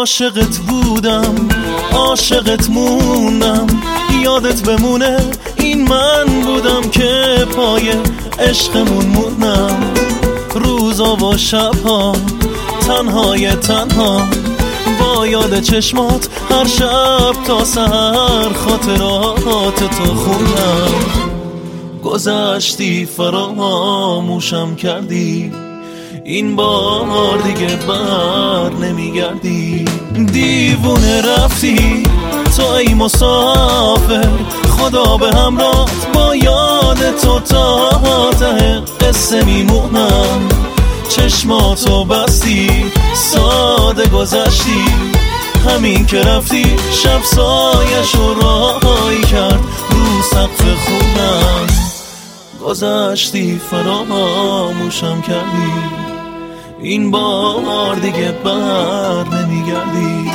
عاشقت بودم، عاشقت موندم، یادت بمونه این من بودم که پای عشقمون موندم. روزا و شبها تنهای تنها با یاد چشمات هر شب تا سحر خاطرات تو خوندم. گذشتی فراموشم کردی، این بار دیگه بر نمیگردی. دیوونه رفتی تو ای مسافر، خدا به همراهت با یاد تو تا ته قصه میمونم. چشماتو بستی ساده گذشتی، همین که رفتی شب سایه‌شو راهی کرد رو سقف خونم. گذشتی فراموشم کردی، این بار دیگه بر نمیگردی.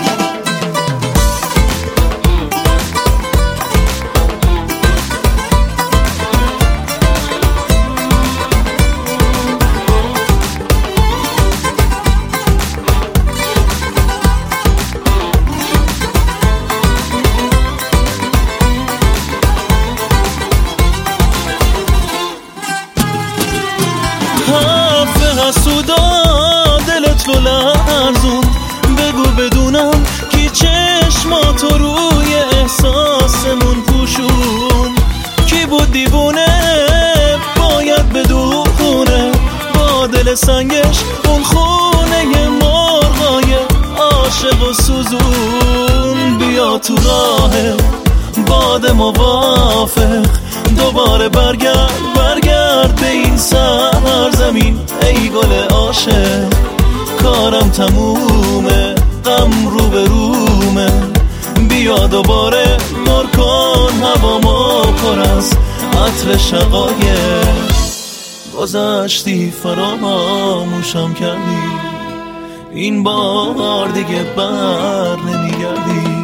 حسودا دلت رو لرزون، بگو بدونم کی چشماتو روی احساسمون پوشون. کی بود دیوونه باید بدونه، با دل سنگش اون خونه مرغای عاشق و سوزون. بیا تو راه باد موافق، دوباره برگرد به این سرزمین ای گل عاشق. کارم تمومه، غم رو به رومه، بیا دوباره پر کن هوامو پر از عطر شقایق. گذشتی فراموشم کردی، این بار دیگه بر نمیگردی.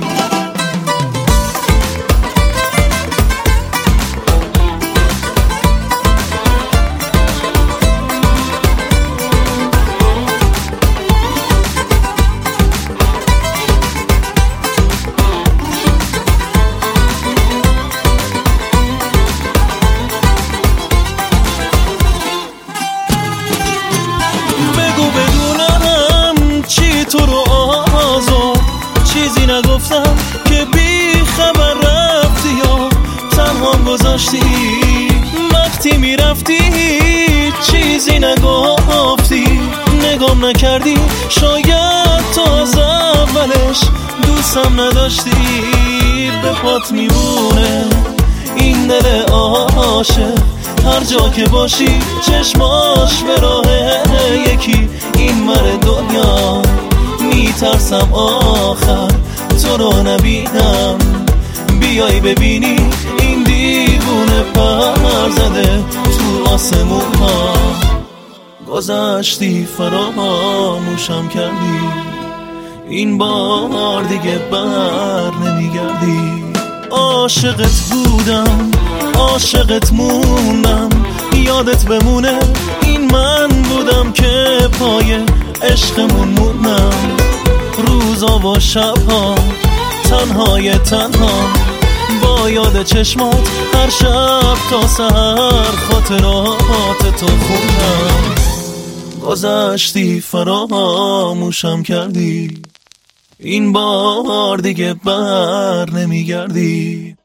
تو رو آزار چیزی نگفتم که بی خبر رفتی یا تنها گذاشتی. وقتی میرفتی چیزی نگفتی، نگام نکردی، شاید تو از اولش دوستم نداشتی. به پات میمونه این دل عاشق، هر جا که باشی چشماش به راه یکی این ور دنیا. میترسم آخر تو رو نبینم، بیای ببینی این دیوونه پر زده تو آسمون ها. گذشتی فراموشم کردی، این بار دیگه بر نمیگردی. عاشقت بودم، عاشقت موندم، یادت بمونه این من بودم که پای عشقمون موندم. روزا و شبها تنهای تنها با یاد چشمات هر شب تا سحر خاطرات تو خوندم. گذشتی فراموشم کردی، این بار دیگه بر نمیگردی.